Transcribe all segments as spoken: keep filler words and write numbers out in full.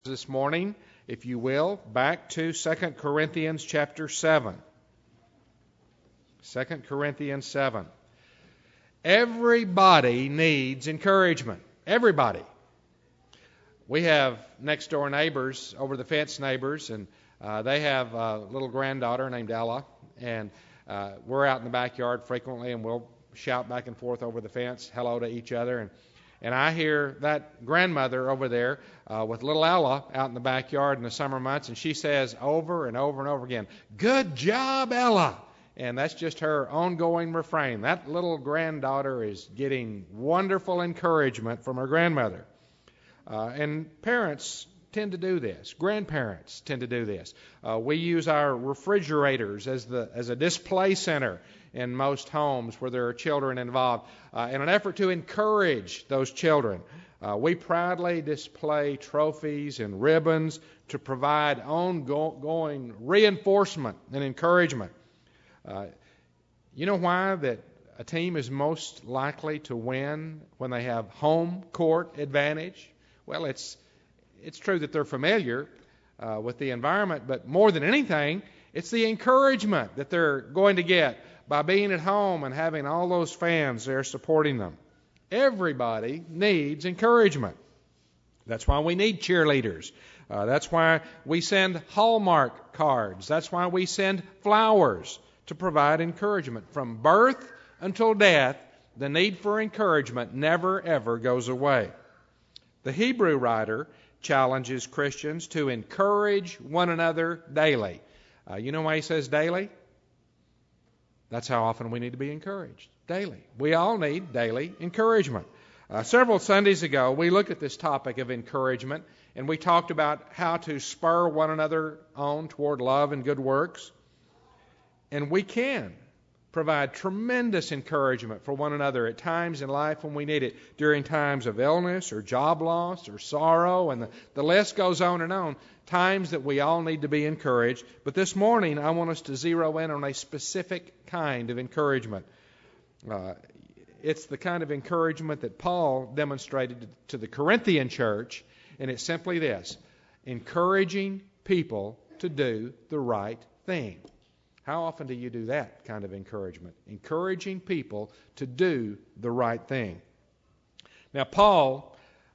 This morning, if you will, back to Second Corinthians chapter seven. Second Corinthians seven. Everybody needs encouragement. Everybody. We have next door neighbors, over the fence neighbors, and uh, they have a little granddaughter named Ella, and uh, we're out in the backyard frequently, and we'll shout back and forth over the fence, hello to each other, and And I hear that grandmother over there uh, with little Ella out in the backyard in the summer months, and she says over and over and over again, "Good job, Ella." And that's just her ongoing refrain. That little granddaughter is getting wonderful encouragement from her grandmother. Uh, and parents tend to do this. Grandparents tend to do this. Uh, we use our refrigerators as the as a display center in most homes where there are children involved, uh, in an effort to encourage those children. Uh, we proudly display trophies and ribbons to provide ongoing reinforcement and encouragement. Uh, you know why that a team is most likely to win when they have home court advantage? Well, it's it's true that they're familiar uh, with the environment, but more than anything, it's the encouragement that they're going to get by being at home and having all those fans there supporting them. Everybody needs encouragement. That's why we need cheerleaders. Uh, that's why we send Hallmark cards. That's why we send flowers to provide encouragement. From birth until death, the need for encouragement never, ever goes away. The Hebrew writer challenges Christians to encourage one another daily. Uh, you know why he says daily? That's how often we need to be encouraged, daily. We all need daily encouragement. Uh, several Sundays ago, we looked at this topic of encouragement, and we talked about how to spur one another on toward love and good works. And we can provide tremendous encouragement for one another at times in life when we need it, during times of illness or job loss or sorrow, and the, the list goes on and on, times that we all need to be encouraged. But this morning, I want us to zero in on a specific kind of encouragement. Uh, it's the kind of encouragement that Paul demonstrated to the Corinthian church, and it's simply this: encouraging people to do the right thing. How often do you do that kind of encouragement? Encouraging people to do the right thing. Now, Paul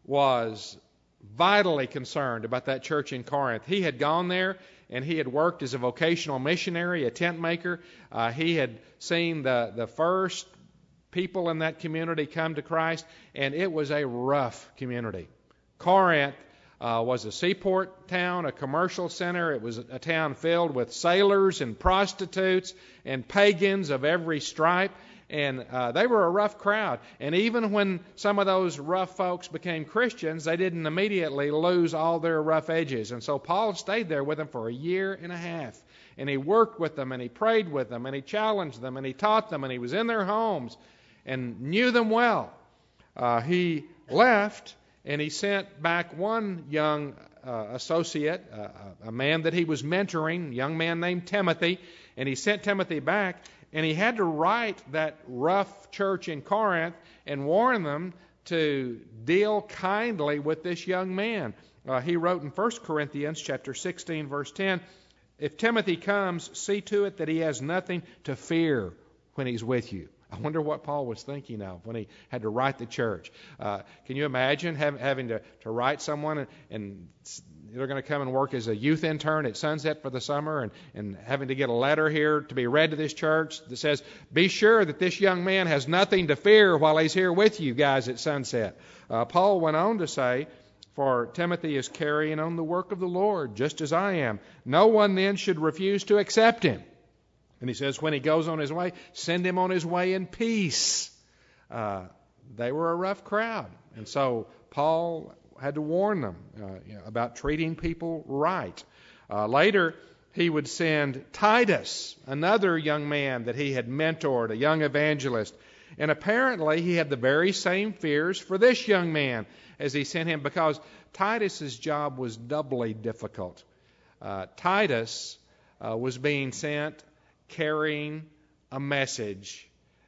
was vitally concerned about that church in Corinth. He had gone there and he had worked as a vocational missionary, a tent maker. Uh, he had seen the, the first people in that community come to Christ, and it was a rough community. Corinth Uh, was a seaport town, a commercial center. It was a town filled with sailors and prostitutes and pagans of every stripe. And uh, they were a rough crowd. And even when some of those rough folks became Christians, they didn't immediately lose all their rough edges. And so Paul stayed there with them for a year and a half. And he worked with them, and he prayed with them, and he challenged them, and he taught them, and he was in their homes and knew them well. Uh, he left. And he sent back one young uh, associate, uh, a man that he was mentoring, a young man named Timothy. And he sent Timothy back, and he had to write that rough church in Corinth and warn them to deal kindly with this young man. Uh, he wrote in First Corinthians chapter sixteen, verse ten, "If Timothy comes, see to it that he has nothing to fear when he's with you." I wonder what Paul was thinking of when he had to write the church. Uh, can you imagine have, having to, to write someone and, and they're going to come and work as a youth intern at Sunset for the summer and, and having to get a letter here to be read to this church that says, "Be sure that this young man has nothing to fear while he's here with you guys at Sunset." Uh, Paul went on to say, "For Timothy is carrying on the work of the Lord, just as I am. No one then should refuse to accept him." And he says, when he goes on his way, send him on his way in peace. Uh, they were a rough crowd. And so Paul had to warn them uh, you know, about treating people right. Uh, later, he would send Titus, another young man that he had mentored, a young evangelist. And apparently he had the very same fears for this young man as he sent him, because Titus's job was doubly difficult. Uh, Titus uh, was being sent carrying a message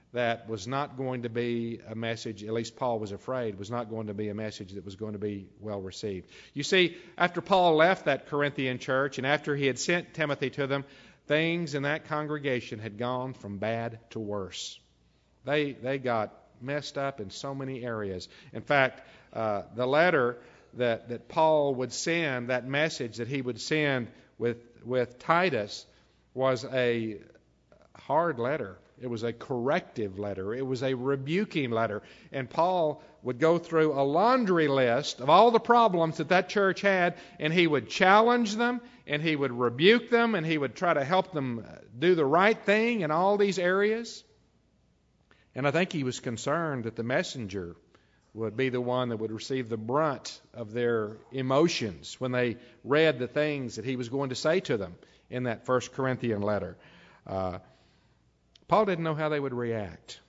that was not going to be a message, at least Paul was afraid, was not going to be a message that was going to be well received. You see, after Paul left that Corinthian church and after he had sent Timothy to them, things in that congregation had gone from bad to worse. They they got messed up in so many areas. In fact, uh, the letter that, that Paul would send, that message that he would send with, with Titus, was a hard letter. It was a corrective letter. It was a rebuking letter. And Paul would go through a laundry list of all the problems that that church had, and he would challenge them, and he would rebuke them, and he would try to help them do the right thing in all these areas. And I think he was concerned that the messenger would be the one that would receive the brunt of their emotions when they read the things that he was going to say to them in that First Corinthian letter. Uh, Paul didn't know how they would react.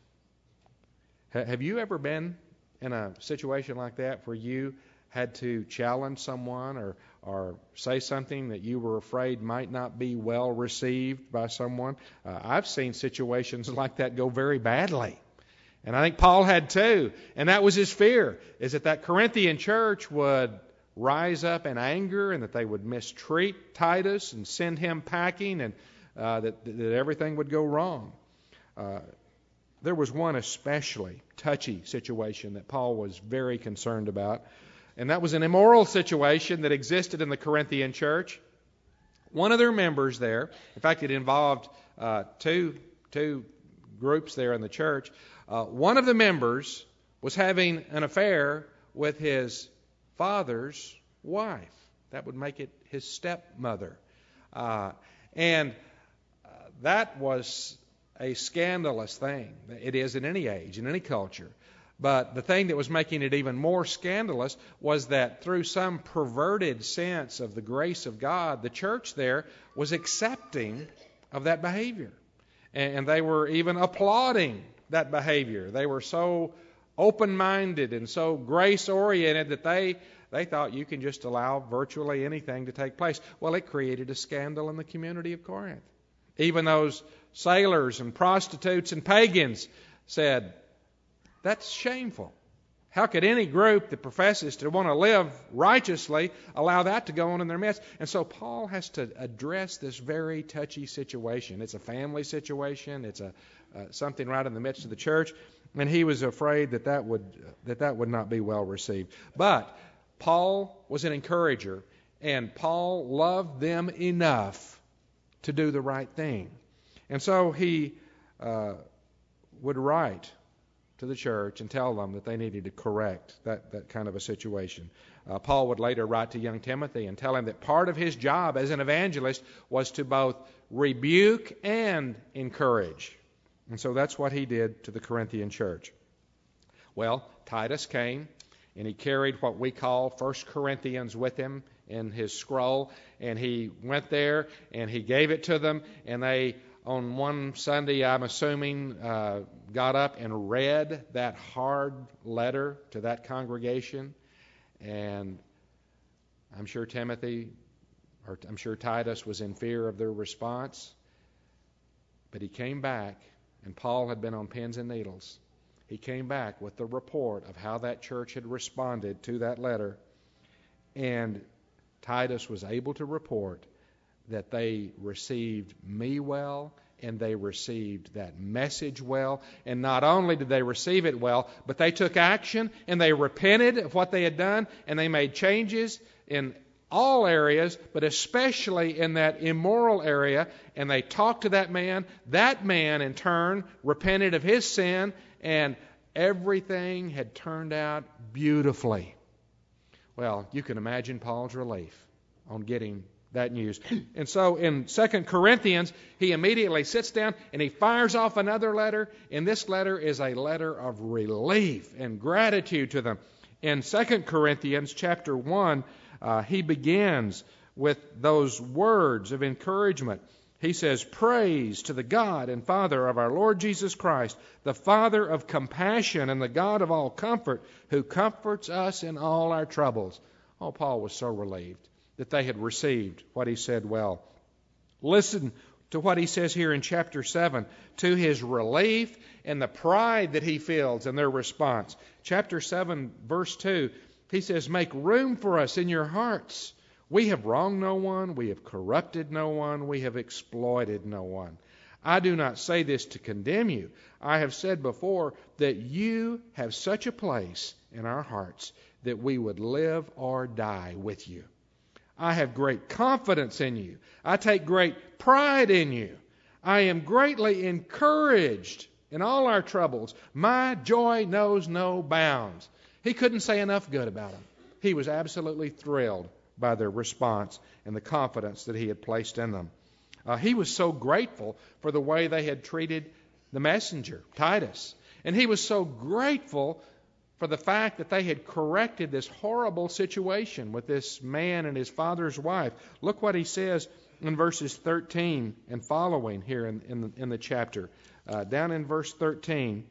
H- have you ever been in a situation like that where you had to challenge someone or, or say something that you were afraid might not be well received by someone? Uh, I've seen situations like that go very badly. And I think Paul had too. And that was his fear, is that that Corinthian church would rise up in anger and that they would mistreat Titus and send him packing and uh, that, that everything would go wrong. Uh, there was one especially touchy situation that Paul was very concerned about, and that was an immoral situation that existed in the Corinthian church. One of their members there, in fact, it involved uh, two two groups there in the church. Uh, one of the members was having an affair with his father's wife. That would make it his stepmother. Uh, and uh, that was a scandalous thing. It is in any age, in any culture. But the thing that was making it even more scandalous was that through some perverted sense of the grace of God, the church there was accepting of that behavior. And they were even applauding that behavior. They were so open-minded and so grace-oriented that they, they thought you can just allow virtually anything to take place. Well, it created a scandal in the community of Corinth. Even those sailors and prostitutes and pagans said, that's shameful. How could any group that professes to want to live righteously allow that to go on in their midst? And so Paul has to address this very touchy situation. It's a family situation. It's a uh, something right in the midst of the church. And he was afraid that that would, that that would not be well received. But Paul was an encourager, and Paul loved them enough to do the right thing. And so he uh, would write to the church and tell them that they needed to correct that, that kind of a situation. Uh, Paul would later write to young Timothy and tell him that part of his job as an evangelist was to both rebuke and encourage. And so that's what he did to the Corinthian church. Well, Titus came, and he carried what we call First Corinthians with him in his scroll, and he went there, and he gave it to them, and they, on one Sunday, I'm assuming, uh, got up and read that hard letter to that congregation, and I'm sure Timothy, or I'm sure Titus was in fear of their response, but he came back, and Paul had been on pins and needles. He came back with the report of how that church had responded to that letter, and Titus was able to report that they received me well, and they received that message well. And not only did they receive it well, but they took action, and they repented of what they had done, and they made changes in all areas, but especially in that immoral area, and they talked to that man. That man, in turn, repented of his sin, and everything had turned out beautifully. Well, you can imagine Paul's relief on getting that news. And so in Second Corinthians, he immediately sits down and he fires off another letter, and this letter is a letter of relief and gratitude to them. In Second Corinthians chapter one, uh, he begins with those words of encouragement. He says, "Praise to the God and Father of our Lord Jesus Christ, the Father of compassion and the God of all comfort, who comforts us in all our troubles." Oh, Paul was so relieved that they had received what he said well. "Listen to what he says here in chapter seven, to his relief and the pride that he feels in their response. Chapter seven, verse two, he says, make room for us in your hearts. We have wronged no one, we have corrupted no one, we have exploited no one. I do not say this to condemn you. I have said before that you have such a place in our hearts that we would live or die with you. I have great confidence in you. I take great pride in you. I am greatly encouraged in all our troubles. My joy knows no bounds. He couldn't say enough good about them. He was absolutely thrilled by their response and the confidence that he had placed in them. Uh, he was so grateful for the way they had treated the messenger, Titus. And he was so grateful for the fact that they had corrected this horrible situation with this man and his father's wife. Look what he says in verses thirteen and following here in, in, the, in the chapter. Uh, down in verse thirteen,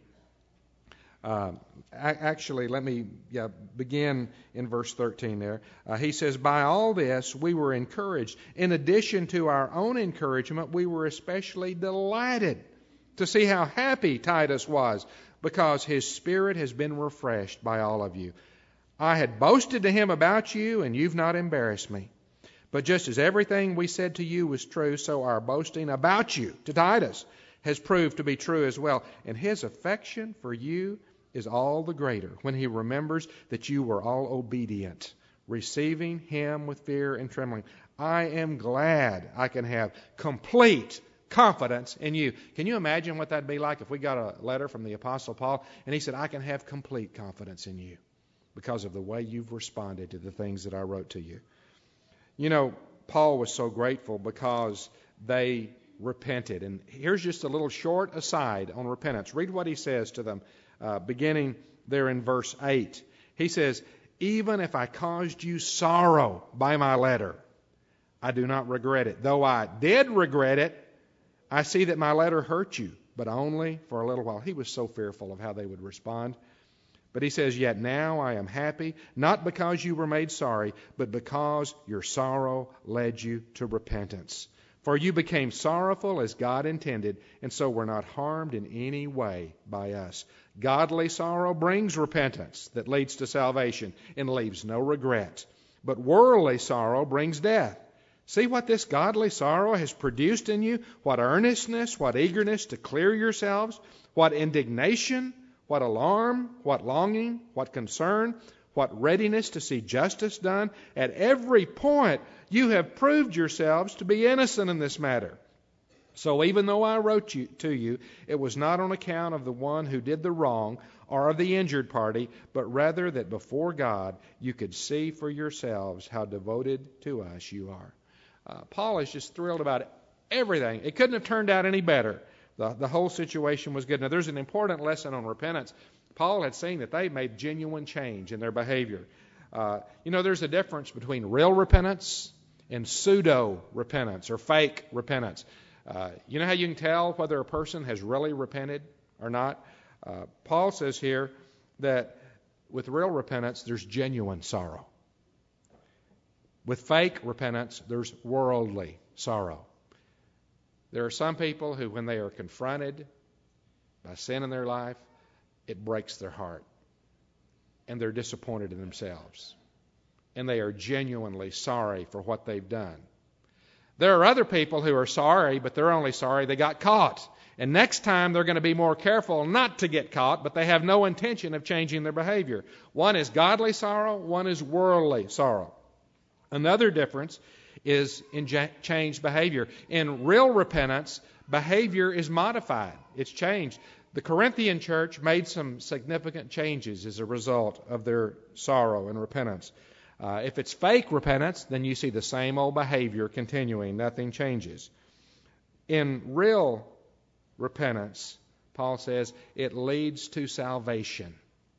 uh, actually, let me yeah, begin in verse thirteen there. Uh, he says, by all this we were encouraged. In addition to our own encouragement, we were especially delighted to see how happy Titus was, because his spirit has been refreshed by all of you. I had boasted to him about you, and you've not embarrassed me. But just as everything we said to you was true, so our boasting about you to Titus has proved to be true as well. And his affection for you is all the greater when he remembers that you were all obedient, receiving him with fear and trembling. I am glad I can have complete confidence in you. Can you imagine what that'd be like if we got a letter from the Apostle Paul and he said, I can have complete confidence in you because of the way you've responded to the things that I wrote to you. You know, Paul was so grateful because they repented. And here's just a little short aside on repentance. Read what he says to them, uh, beginning there in verse eight. He says, even if I caused you sorrow by my letter, I do not regret it. Though I did regret it, I see that my letter hurt you, but only for a little while. He was so fearful of how they would respond. But he says, yet now I am happy, not because you were made sorry, but because your sorrow led you to repentance. For you became sorrowful as God intended, and so were not harmed in any way by us. Godly sorrow brings repentance that leads to salvation and leaves no regret. But worldly sorrow brings death. See what this godly sorrow has produced in you, what earnestness, what eagerness to clear yourselves, what indignation, what alarm, what longing, what concern, what readiness to see justice done. At every point you have proved yourselves to be innocent in this matter. So even though I wrote you, to you, it was not on account of the one who did the wrong or of the injured party, but rather that before God you could see for yourselves how devoted to us you are. Uh, Paul is just thrilled about everything. It couldn't have turned out any better. The, the whole situation was good. Now, there's an important lesson on repentance. Paul had seen that they made genuine change in their behavior. Uh, you know, there's a difference between real repentance and pseudo-repentance or fake repentance. Uh, you know how you can tell whether a person has really repented or not? Uh, Paul says here that with real repentance, there's genuine sorrow. With fake repentance, there's worldly sorrow. There are some people who, when they are confronted by sin in their life, it breaks their heart. And they're disappointed in themselves. And they are genuinely sorry for what they've done. There are other people who are sorry, but they're only sorry they got caught. And next time they're going to be more careful not to get caught, but they have no intention of changing their behavior. One is godly sorrow, one is worldly sorrow. Another difference is in changed behavior. In real repentance, behavior is modified. It's changed. The Corinthian church made some significant changes as a result of their sorrow and repentance. Uh, if it's fake repentance, then you see the same old behavior continuing. Nothing changes. In real repentance, Paul says, it leads to salvation.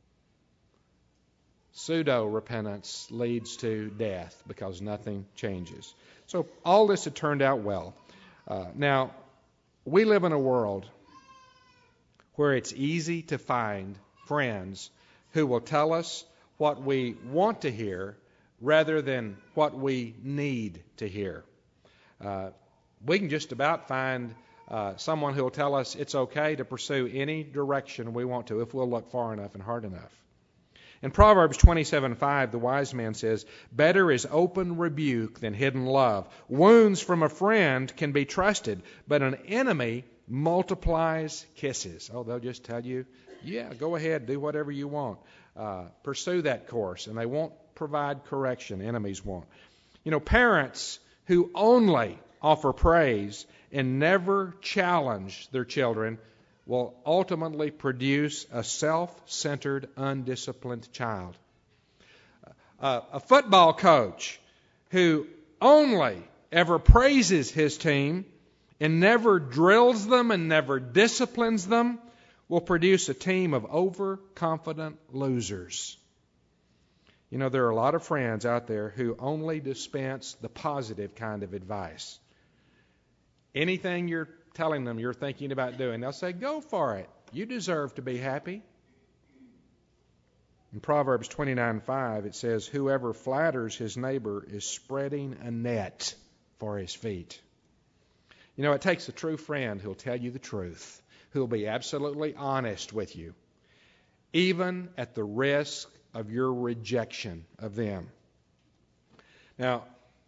Pseudo-repentance leads to death because nothing changes. So all this had turned out well. Uh, now, we live in a world where it's easy to find friends who will tell us what we want to hear rather than what we need to hear. Uh, we can just about find uh, someone who will tell us it's okay to pursue any direction we want to if we'll look far enough and hard enough. In Proverbs twenty-seven five, the wise man says, "Better is open rebuke than hidden love. Wounds from a friend can be trusted, but an enemy multiplies kisses." Oh, they'll just tell you, yeah, go ahead, do whatever you want. Uh, pursue that course, and they won't provide correction. Enemies won't. You know, parents who only offer praise and never challenge their children will ultimately produce a self-centered, undisciplined child. Uh, a football coach who only ever praises his team and never drills them and never disciplines them will produce a team of overconfident losers. You know, there are a lot of friends out there who only dispense the positive kind of advice. Anything you're telling them you're thinking about doing, they'll say, go for it. You deserve to be happy. In Proverbs twenty-nine five, it says, "Whoever flatters his neighbor is spreading a net for his feet." You know, it takes a true friend who'll tell you the truth, who'll be absolutely honest with you, even at the risk of your rejection of them. Now,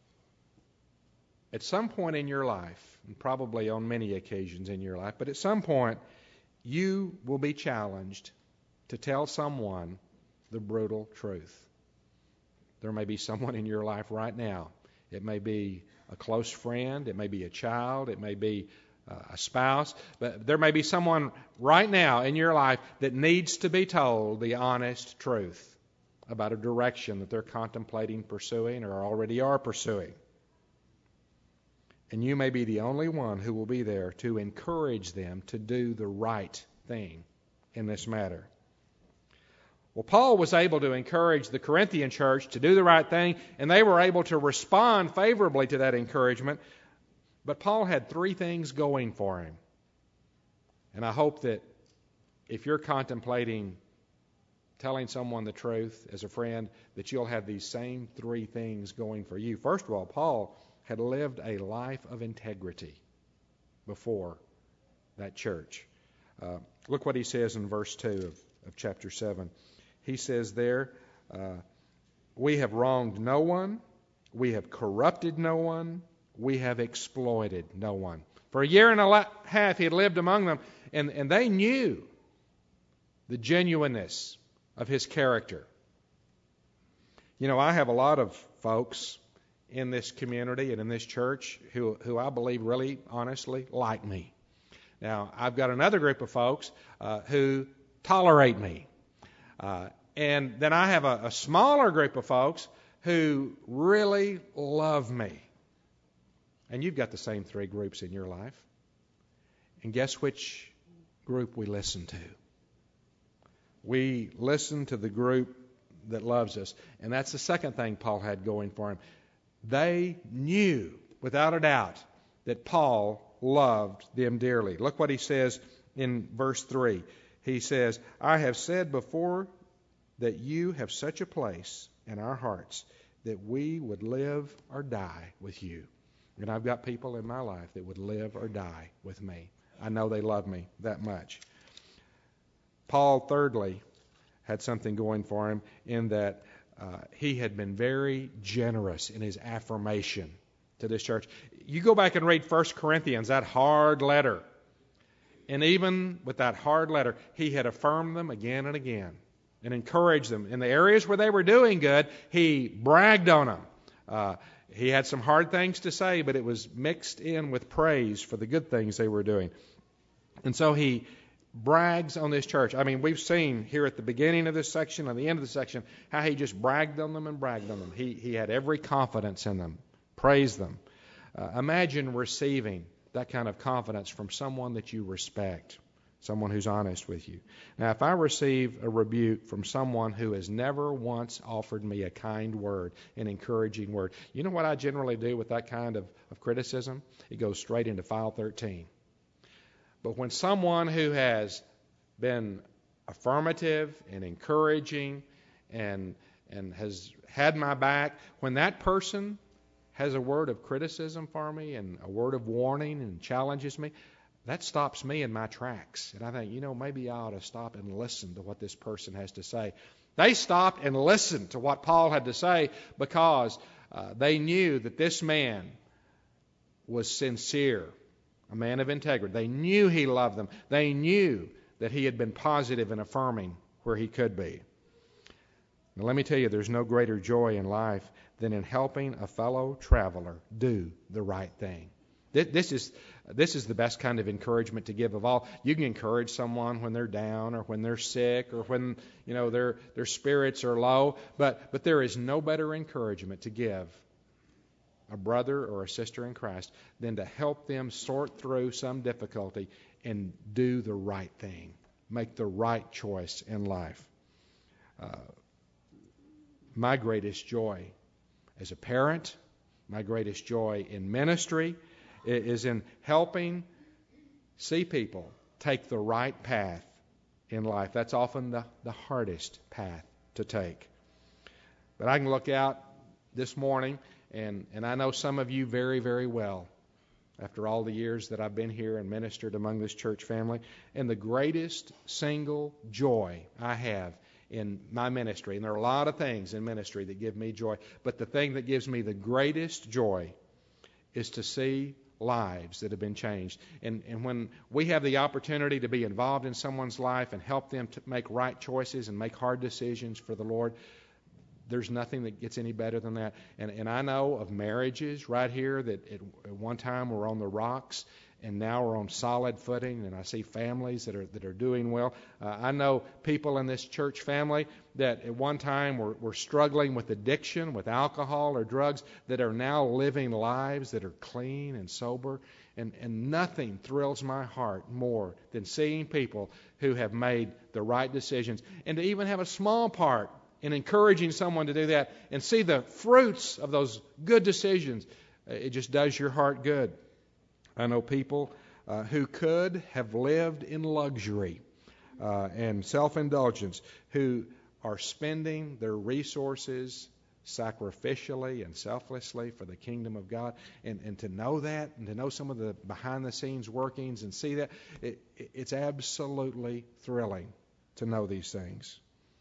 at some point in your life, and probably on many occasions in your life, but at some point, you will be challenged to tell someone the brutal truth. There may be someone in your life right now. It may be a close friend. It may be a child. It may be uh, a spouse. But there may be someone right now in your life that needs to be told the honest truth about a direction that they're contemplating pursuing or already are pursuing. And you may be the only one who will be there to encourage them to do the right thing in this matter. Well, Paul was able to encourage the Corinthian church to do the right thing, and they were able to respond favorably to that encouragement. But Paul had three things going for him. And I hope that if you're contemplating telling someone the truth as a friend, that you'll have these same three things going for you. First of all, Paul had lived a life of integrity before that church. Uh, look what he says in verse two of, of chapter seven. He says there, uh, "We have wronged no one, we have corrupted no one, we have exploited no one." For a year and a half he had lived among them, and, and they knew the genuineness of his character. You know, I have a lot of folks in this community and in this church who, who I believe really, honestly, like me. Now, I've got another group of folks uh, who tolerate me. Uh, and then I have a, a smaller group of folks who really love me. And you've got the same three groups in your life. And guess which group we listen to? We listen to the group that loves us. And that's the second thing Paul had going for him. They knew, without a doubt, that Paul loved them dearly. Look what he says in verse three. He says, "I have said before that you have such a place in our hearts that we would live or die with you." And I've got people in my life that would live or die with me. I know they love me that much. Paul, thirdly, had something going for him in that Uh, he had been very generous in his affirmation to this church. You go back and read First Corinthians, that hard letter. And even with that hard letter, he had affirmed them again and again and encouraged them. In the areas where they were doing good, he bragged on them. Uh, he had some hard things to say, but it was mixed in with praise for the good things they were doing. And so he brags on this church. I mean, we've seen here at the beginning of this section, at the end of the section, how he just bragged on them and bragged on them. He he had every confidence in them, praised them. Uh, imagine receiving that kind of confidence from someone that you respect, someone who's honest with you. Now, if I receive a rebuke from someone who has never once offered me a kind word, an encouraging word, you know what I generally do with that kind of, of criticism? It goes straight into file thirteen. But when someone who has been affirmative and encouraging and and has had my back, when that person has a word of criticism for me and a word of warning and challenges me, that stops me in my tracks. And I think, you know, maybe I ought to stop and listen to what this person has to say. They stopped and listened to what Paul had to say because uh, they knew that this man was sincere, a man of integrity. They knew he loved them. They knew that he had been positive and affirming where he could be. Now, let me tell you, there's no greater joy in life than in helping a fellow traveler do the right thing. This is this is the best kind of encouragement to give of all. You can encourage someone when they're down or when they're sick or when, you know, their their spirits are low, but but there is no better encouragement to give a brother or a sister in Christ than to help them sort through some difficulty and do the right thing, make the right choice in life. Uh, my greatest joy as a parent, my greatest joy in ministry is in helping see people take the right path in life. That's often the, the hardest path to take. But I can look out this morning, and, and I know some of you very, very well after all the years that I've been here and ministered among this church family. And the greatest single joy I have in my ministry, and there are a lot of things in ministry that give me joy, but the thing that gives me the greatest joy is to see lives that have been changed. And, and when we have the opportunity to be involved in someone's life and help them to make right choices and make hard decisions for the Lord, there's nothing that gets any better than that. And, and I know of marriages right here that at, at one time were on the rocks and now are on solid footing, and I see families that are that are doing well. Uh, I know people in this church family that at one time were, were struggling with addiction, with alcohol or drugs, that are now living lives that are clean and sober. And, and nothing thrills my heart more than seeing people who have made the right decisions, and to even have a small part in encouraging someone to do that and see the fruits of those good decisions. It just does your heart good. I know people uh, who could have lived in luxury uh, and self-indulgence, who are spending their resources sacrificially and selflessly for the kingdom of God. And, and to know that, and to know some of the behind-the-scenes workings and see that, it, it's absolutely thrilling to know these things.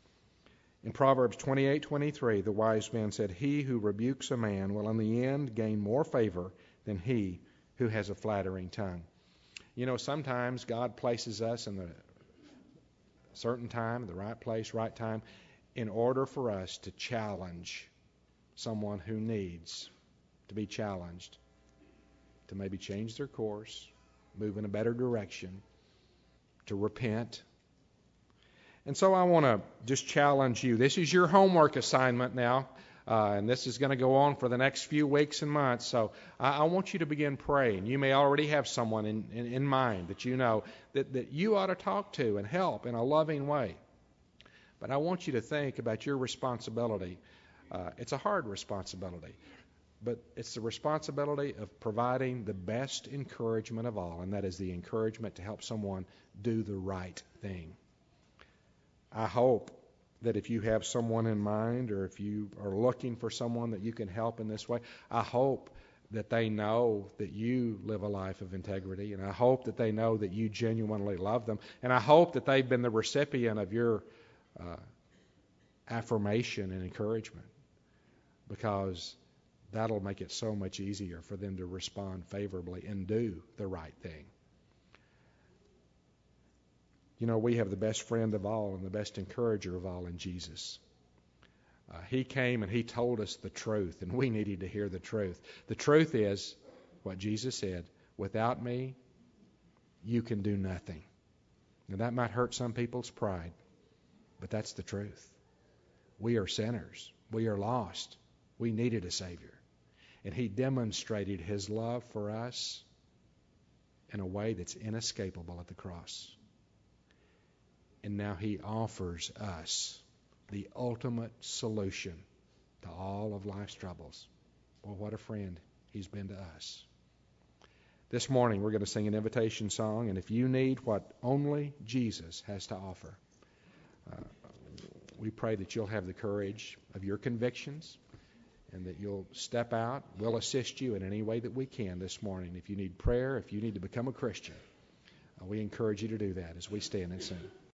In Proverbs twenty-eight twenty-three, the wise man said, "He who rebukes a man will in the end gain more favor than he who has a flattering tongue." You know, sometimes God places us in the certain time, the right place, right time, in order for us to challenge someone who needs to be challenged, to maybe change their course, move in a better direction, to repent. And so I want to just challenge you. This is your homework assignment now. Uh, and this is going to go on for the next few weeks and months. So I, I want you to begin praying. You may already have someone in, in, in mind that you know that, that you ought to talk to and help in a loving way. But I want you to think about your responsibility. Uh, it's a hard responsibility, but it's the responsibility of providing the best encouragement of all, and that is the encouragement to help someone do the right thing. I hope that if you have someone in mind, or if you are looking for someone that you can help in this way, I hope that they know that you live a life of integrity, and I hope that they know that you genuinely love them, and I hope that they've been the recipient of your uh, affirmation and encouragement, because that'll make it so much easier for them to respond favorably and do the right thing. You know, we have the best friend of all and the best encourager of all in Jesus. Uh, he came and he told us the truth, and we needed to hear the truth. The truth is what Jesus said: without me, you can do nothing. Now, that might hurt some people's pride, but that's the truth. We are sinners. We are lost. We needed a Savior. And he demonstrated his love for us in a way that's inescapable at the cross. And now he offers us the ultimate solution to all of life's troubles. Well, what a friend he's been to us. This morning we're going to sing an invitation song, and if you need what only Jesus has to offer, uh, we pray that you'll have the courage of your convictions and that you'll step out. We'll assist you in any way that we can this morning. If you need prayer, if you need to become a Christian, uh, we encourage you to do that as we stand and sing.